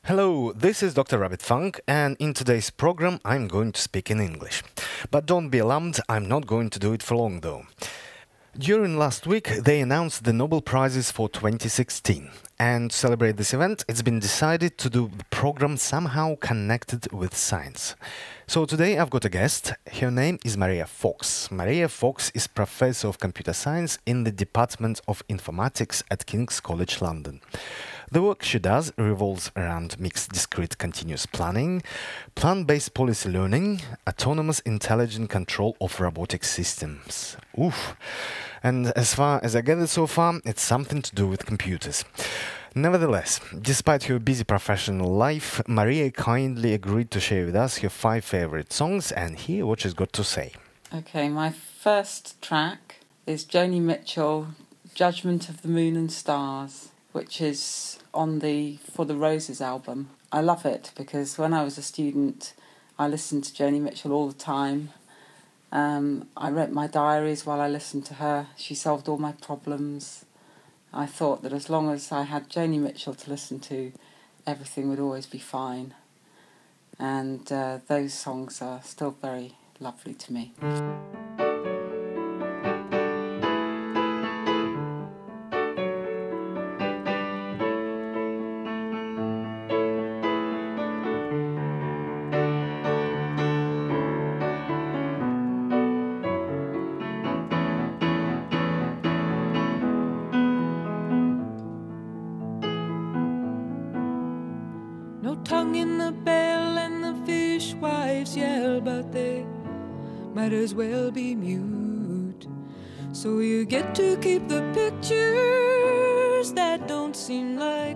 Hello, this is Dr. Rabbit Funk, and in today's program, I'm going to speak in English. But don't be alarmed, I'm not going to do it for long though. During last week, they announced the Nobel Prizes for 2016, and to celebrate this event, it's been decided to do the program somehow connected with science. So today I've got a guest. Her name is Maria Fox. Maria Fox is Professor of Computer Science in the Department of Informatics at King's College London. The work she does revolves around mixed discrete continuous planning, plan-based policy learning, autonomous intelligent control of robotic systems. Oof. And as far as I gathered so far, it's something to do with computers. Nevertheless, despite her busy professional life, Maria kindly agreed to share with us her 5 favorite songs and hear what she's got to say. Okay, my first track is Joni Mitchell, Judgment of the Moon and Stars, which is on the For the Roses album. I love it because when I was a student, I listened to Joni Mitchell all the time. I wrote my diaries while I listened to her. She solved all my problems. I thought that as long as I had Joni Mitchell to listen to, everything would always be fine. And those songs are still very lovely to me. No tongue in the bell and the fishwives yell, but they might as well be mute. So you get to keep the pictures that don't seem like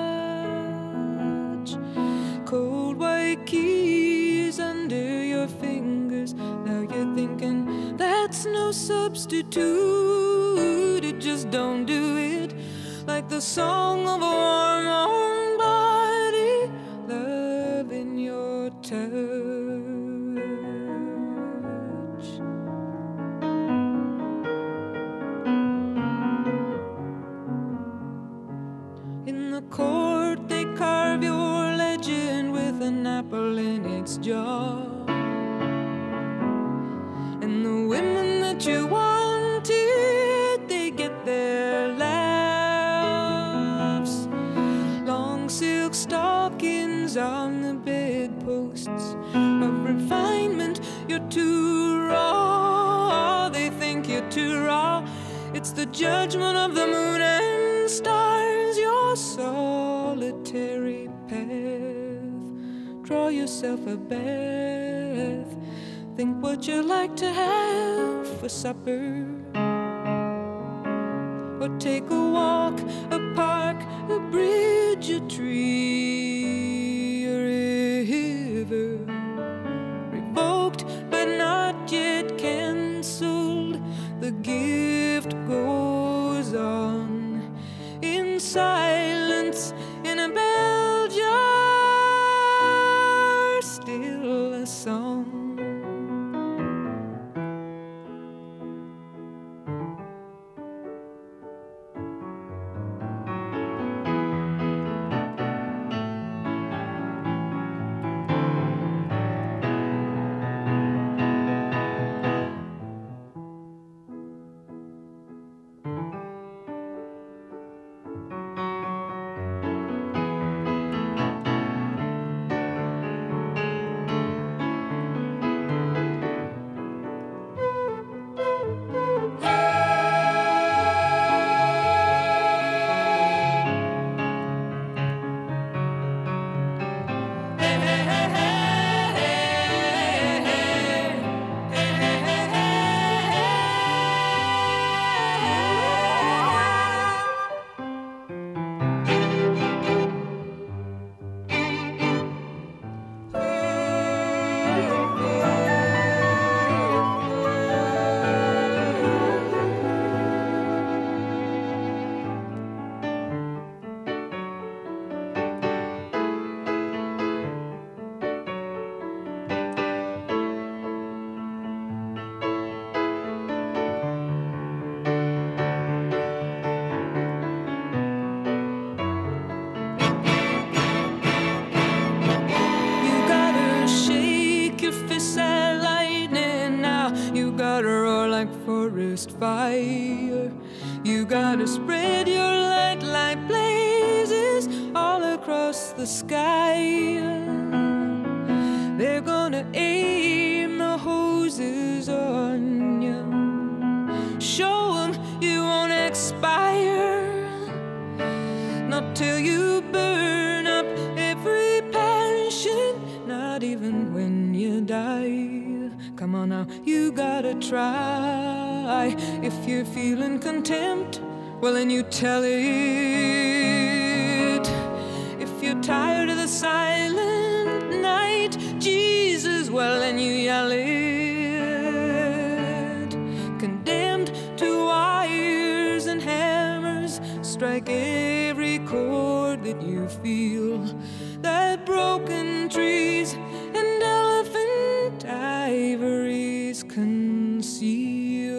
much. Cold white keys under your fingers. Now you're thinking that's no substitute. It just don't do it like the song of a warm body, love in your touch. In the court they carve your legend with an apple in its jaw. And the women that you wanted, they get their laughs. Long silk stockings on the bedposts of refinement. You're too raw, they think you're too raw. It's the judgment of the moon and stars, your solitary path. Draw yourself a bath. Think what you like to have for supper. Or take a walk, a park, a bridge, a tree, a river. Revoked but not yet cancelled. The gift goes on in silence in a bell jar, still a song. like forest fire. You gotta spread your light like blazes all across the sky. They're gonna aim the hoses on you. Show 'em you won't expire. Not till you burn up every passion, not even when you die. Come on now, you gotta try. If you're feeling contempt, well then you tell it. If you're tired of the silent night, Jesus, well then you yell it. Condemned to wires and hammers, strike every chord that you feel. That broken trees and elephant ivories conceal.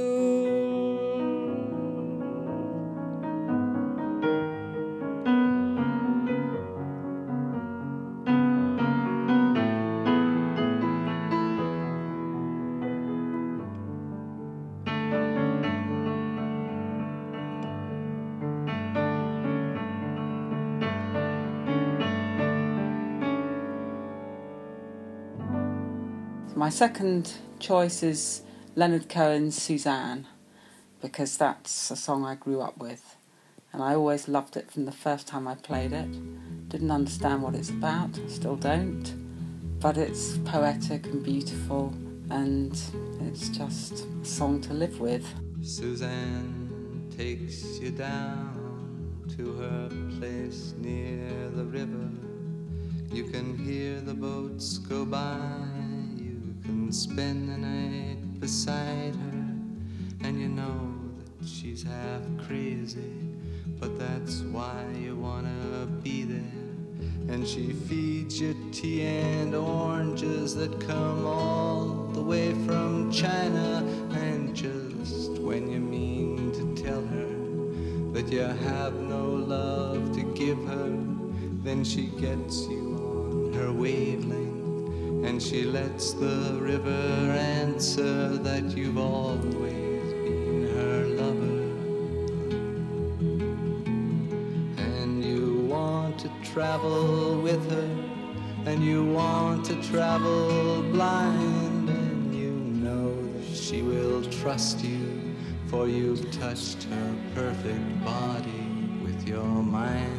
My second choice is Leonard Cohen's Suzanne, because that's a song I grew up with, and I always loved it from the first time I played it. Didn't understand what it's about, still don't, but it's poetic and beautiful, and it's just a song to live with. Suzanne takes you down to her place near the river. You can hear the boats go by. And spend the night beside her, and you know that she's half crazy, but that's why you wanna be there. And she feeds you tea and oranges that come all the way from China. And just when you mean to tell her that you have no love to give her, then she gets you on her wavelength. And she lets the river answer that you've always been her lover. And you want to travel with her, and you want to travel blind, and you know that she will trust you, for you've touched her perfect body with your mind.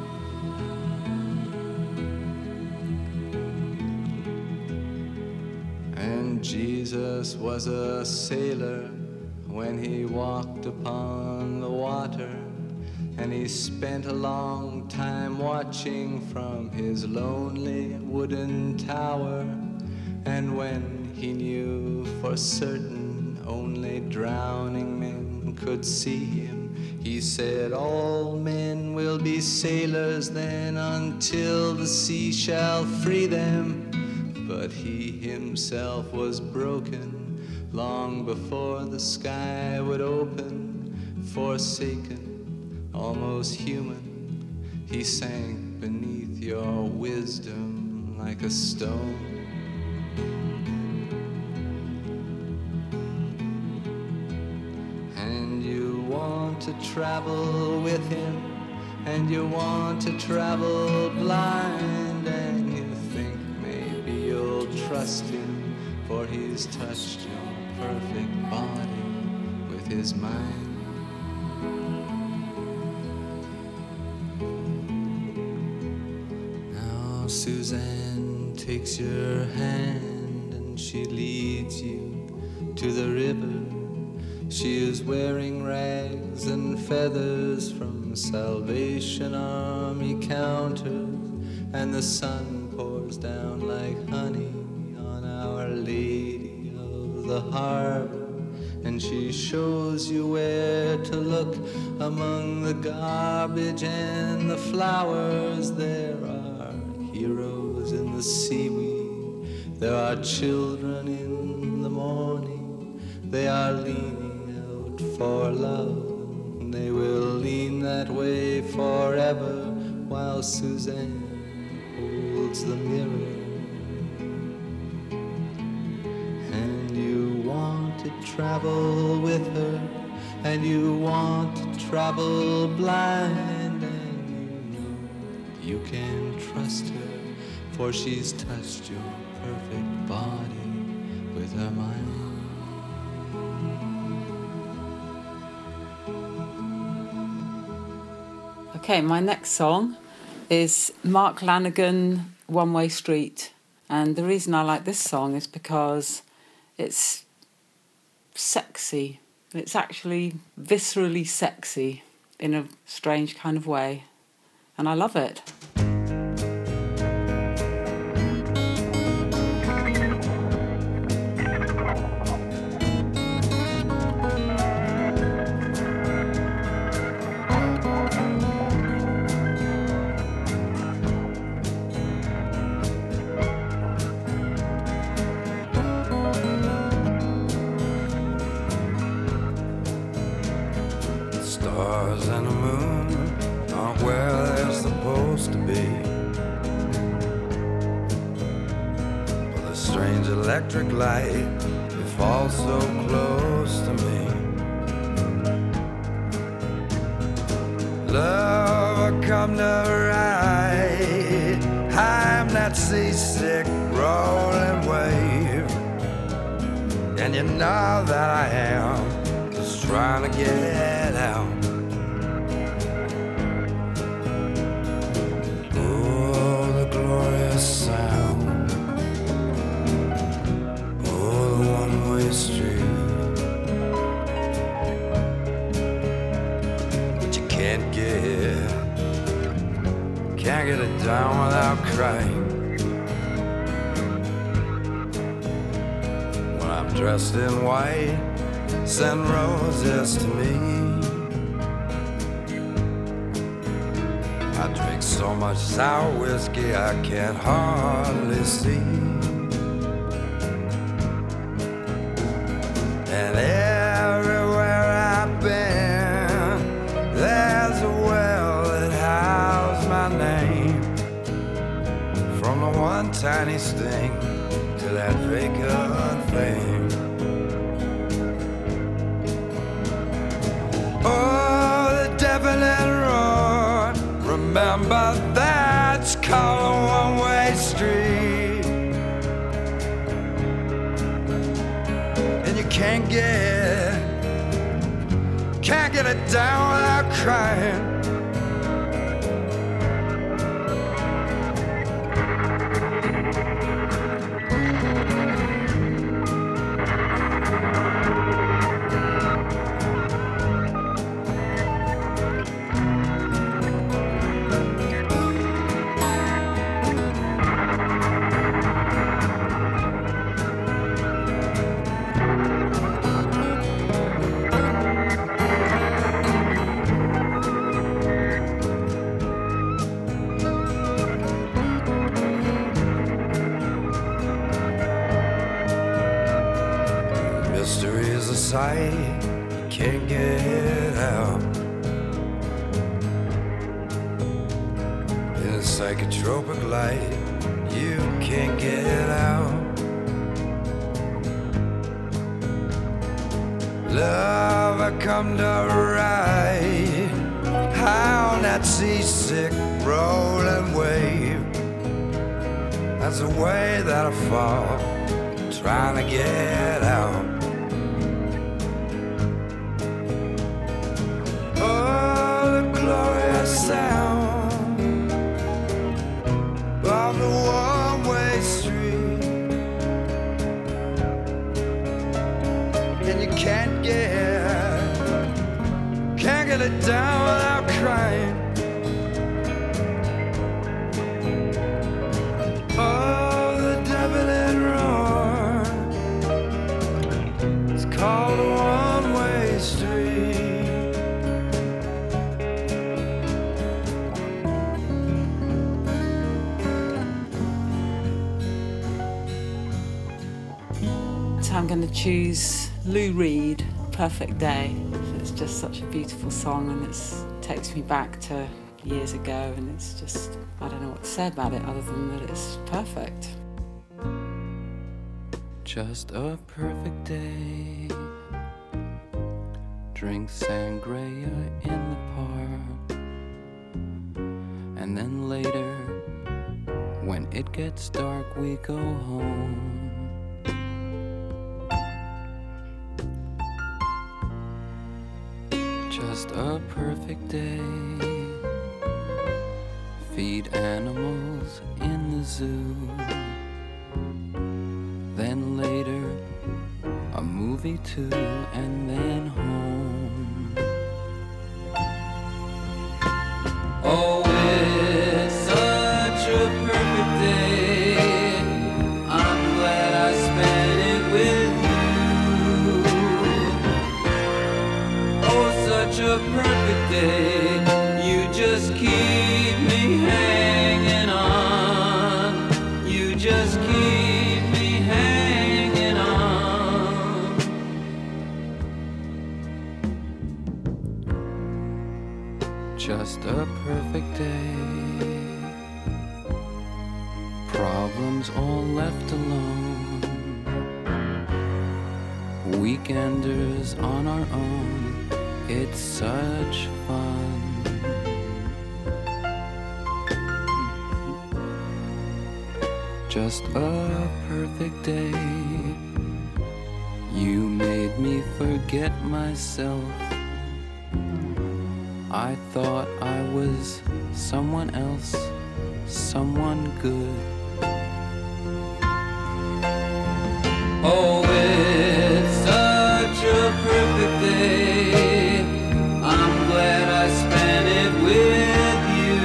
Jesus was a sailor when he walked upon the water, and he spent a long time watching from his lonely wooden tower. And when he knew for certain only drowning men could see him, he said, all men will be sailors then until the sea shall free them. But he himself was broken long before the sky would open. Forsaken, almost human, he sank beneath your wisdom like a stone. And you want to travel with him, and you want to travel blind, and you think maybe you'll trust him, for he's touched your perfect body with his mind. Now Suzanne takes your hand and she leads you to the river. She is wearing rags and feathers from Salvation Army counters, and the sun pours down like honey on Our Lady of the Harbor. And she shows you where to look among the garbage and the flowers. There are heroes in the seaweed, there are children in the morning. They are leaning out for love, they will lean that way forever, while Suzanne holds the mirror. And you want to travel with her, and you want to travel blind, and you know you can trust her, for she's touched your perfect body with her mind. Okay, my next song is Mark Lanegan, One Way Street. And the reason I like this song is because it's sexy. It's actually viscerally sexy in a strange kind of way. And I love it. Stars and the moon aren't where they're supposed to be, but the strange electric light, it falls so close to me. Love, I come to ride, I'm that seasick rolling wave, and you know that I am just trying to get out. Oh, the glorious sound. Oh, the one-way street. But you can't get it down without crying. When I'm dressed in white, send roses to me. I drink so much sour whiskey I can't hardly see. And everywhere I've been, there's a well that houses my name. From the one tiny sting to that vacant fame. Oh, the definite road, remember that's called a one-way street. And you can't get it down without crying. Mystery's a sight, you can't get out. In a psychotropic light, you can't get out. Love, I come to ride, how that seasick rolling wave. That's the way that I fall, trying to get out. Oh, the glorious sound of the one-way street. And you can't get it down without crying. Oh, the definite roar, it's called a one-way street. So I'm going to choose Lou Reed, Perfect Day. It's just such a beautiful song, and it takes me back to years ago, and it's just, I don't know what to say about it other than that it's perfect. Just a perfect day drink sangria in the park, and then later, when it gets dark, we go home. Just a perfect day. Feed animals in the zoo. Then later, a movie too, and then home. Oh, it's such a perfect day. I'm glad I spent it with you. Oh, such a perfect day. You just keep me hanging on. You just keep me hanging on. Just a perfect day. Problems all left alone. Weekenders on our own. It's such fun. Just a perfect day. You made me forget myself. I thought I was someone else, someone good. Oh, it's such a perfect day. I'm glad I spent it with you.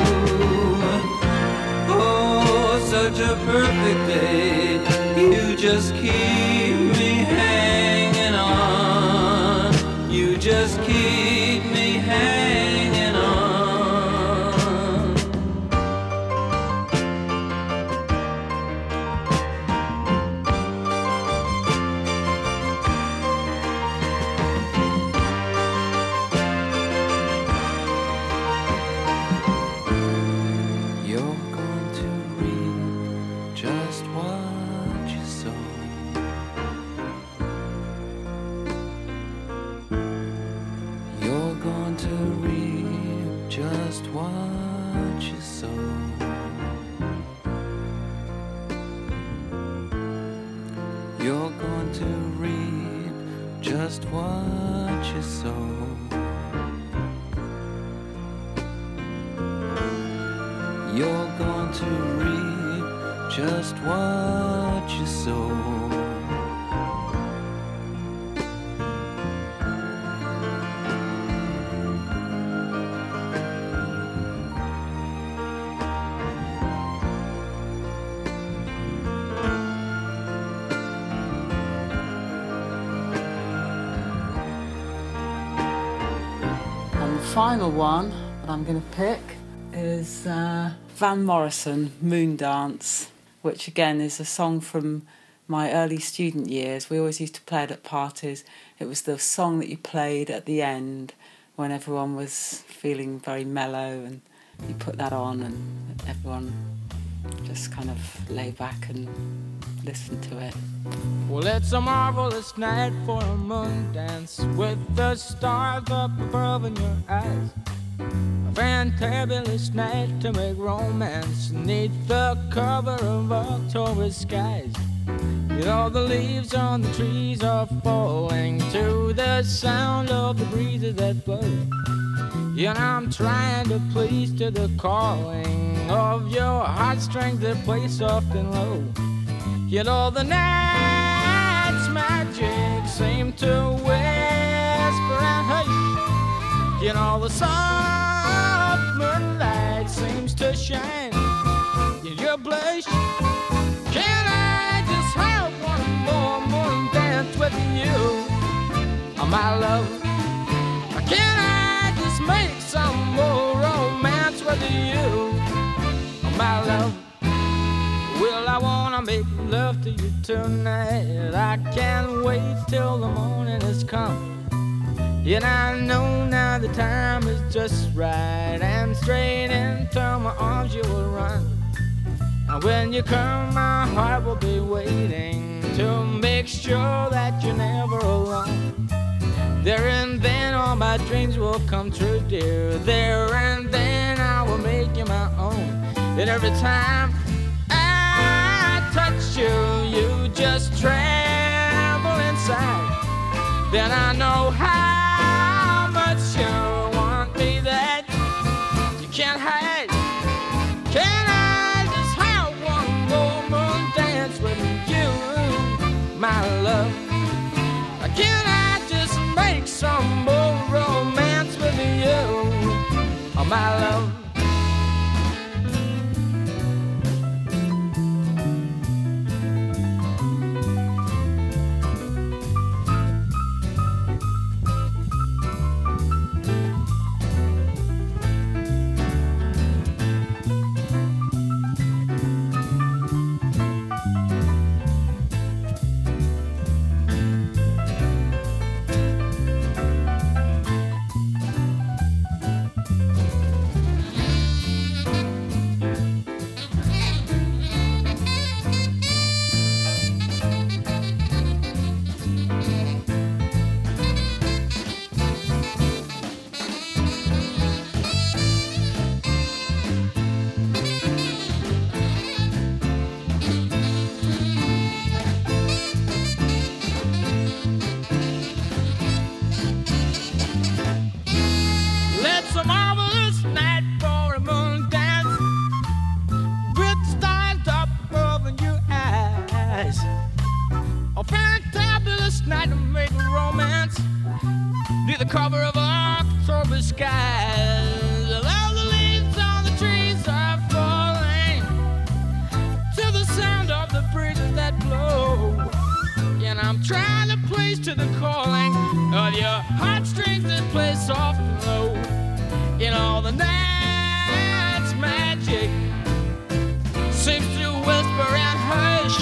Oh, such a perfect day. You just keep me hanging on. You just keep me hanging on. You're going to reap just what you sow. You're going to reap just what you sow. You're going to reap just what you sow. You're going to reap just what you sow. And the final one that I'm going to pick is Van Morrison, Moon Dance, which again is a song from my early student years. We always used to play it at parties. It was the song that you played at the end when everyone was feeling very mellow, and you put that on and everyone just kind of lay back and listen to it. Well, it's a marvelous night for a moon dance with the stars up above in your eyes. A fantabulous night to make romance neath the cover of October skies. You know the leaves on the trees are falling to the sound of the breezes that blow. You know I'm trying to please to the calling of your heartstrings that play soft and low. You know the night's magic seemed to whisper and hush. You know the soft moonlight seems to shine in your blush. Can I just have one more moon dance with you, oh, my love? Can I just make some more romance with you, oh, my love? Well, I wanna make love to you tonight. I can't wait till the morning has come. Yet I know now the time is just right, and straight into my arms you will run. And when you come, my heart will be waiting to make sure that you're never alone. There and then all my dreams will come true, dear. There and then I will make you my own. And every time I touch you, you just tremble inside. Then I know how much you want me that you can't hide. Can I just have one more moon dance with you, my love? Can I just make some more romance with you, oh, my love? The cover of October skies. All the leaves on the trees are falling to the sound of the breezes that blow. And I'm trying to place to the calling of your heartstrings that play soft and low. In all the night's magic seems to whisper and hush.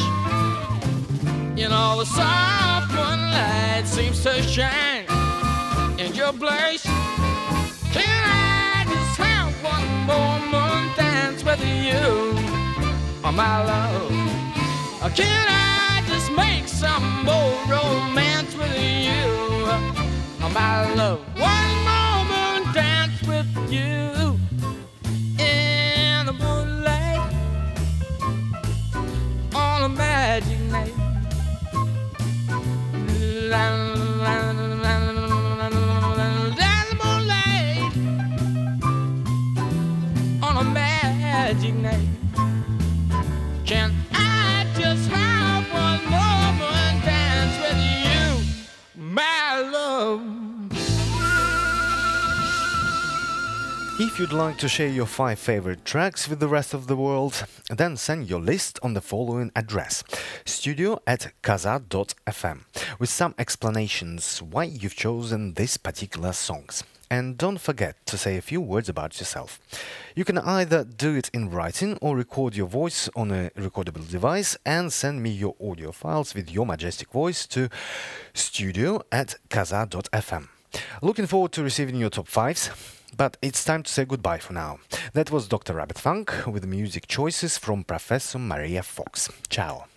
In all the soft moonlight seems to shine in your place. Can I just have one more moon dance with you, oh, my love? Or can I just make some more romance with you, oh, my love? One more moon dance with you in the moonlight on a magic night. On a magic night, can I just have one moment dance with you, my love? If you'd like to share your 5 favorite tracks with the rest of the world, then send your list on the following address: studio@kazaa.fm, with some explanations why you've chosen these particular songs. And don't forget to say a few words about yourself. You can either do it in writing or record your voice on a recordable device and send me your audio files with your majestic voice to studio@kazaa.fm. Looking forward to receiving your top 5s, but it's time to say goodbye for now. That was Dr. Rabbit Funk with music choices from Professor Maria Fox. Ciao.